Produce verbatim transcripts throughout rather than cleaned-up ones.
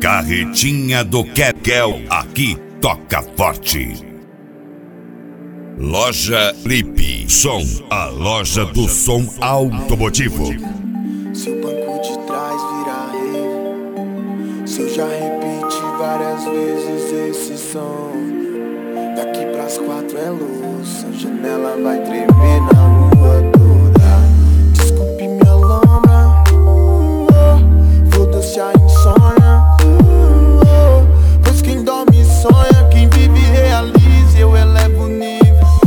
Carretinha do Kekel, aqui toca forte. Loja Flip Som, a loja do som automotivo. Se o banco de trás virar rave, se eu já repeti várias vezes esse som, daqui pras quatro é luz, a janela vai tremer na rua toda. Desculpe minha lombra, foda-se a insônia, pois quem dorme sonha, quem vive realiza, eu elevo o nível.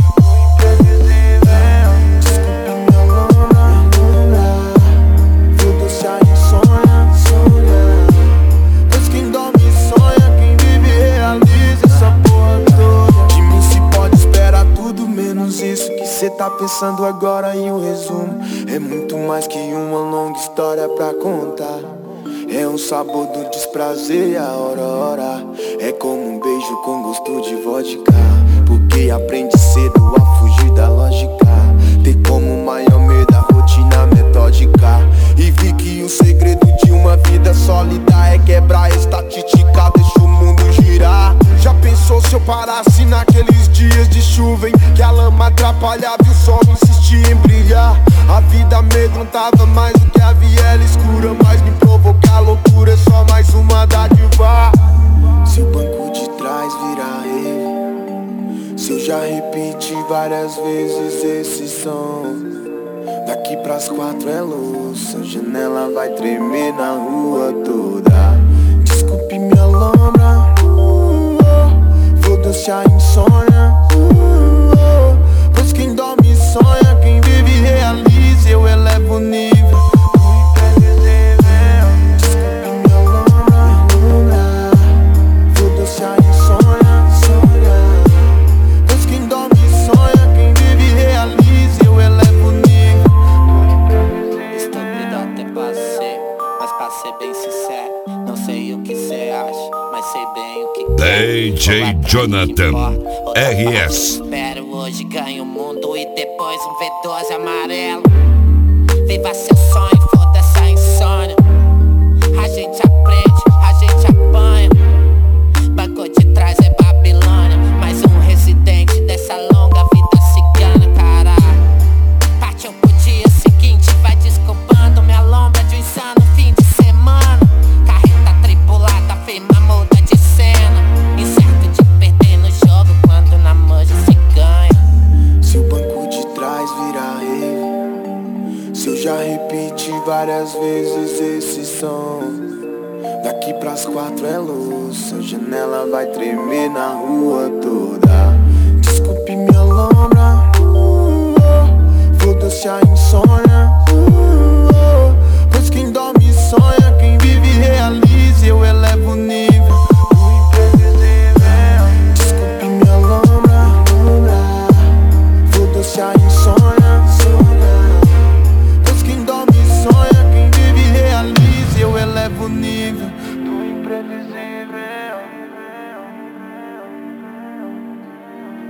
Cê tá pensando agora em um resumo, é muito mais que uma longa história pra contar. É um sabor do desprazer e a aurora, é como um beijo com gosto de vodka, porque aprende cedo a fugir da lógica, ter como maior medo a rotina metódica. E vi que o segredo de uma vida sólida é quebrar a estatística, deixa o mundo girar. Já pensou se eu parasse naqueles dias de chuva em que a lama atrapalhava e o sol insistia em brilhar? A vida amedrontava mais do que a viela escura, mas me provocar loucura é só mais uma dádiva. Se o banco de trás virar rave, se eu já repeti várias vezes esse som, daqui pras quatro é luz, a janela vai tremer na rua toda. Desculpe minha lombra, foda-se a insônia, pois quem dorme sonha, quem vive realiza, eu elevo o nível. Desculpe minha lombra, foda-se a insônia, pois quem dorme sonha, quem vive realiza, eu elevo o nível. Estúpido até passei, mas pra ser bem sincero, não sei o que cê acha, mas sei bem o que D J Jonathan R S. Espero hoje ganho o mundo e depois um V doze amarelo. Viva seu sonho, foda-se a insônia. A gente aprende, a gente apanha. Banco de trás é Babilônia, mais um residente dessa longa vida cigana, caralho. Partiu pro dia seguinte, vai desculpando minha lombra de um insano fim de semana. Carreta tripulada, firma muda de cena, incerto de perder no jogo quando na manja se ganha. Se o banco de trás virar rave, se eu já repeti várias vezes esse som, daqui pras quatro é luz, a janela vai tremer na rua toda.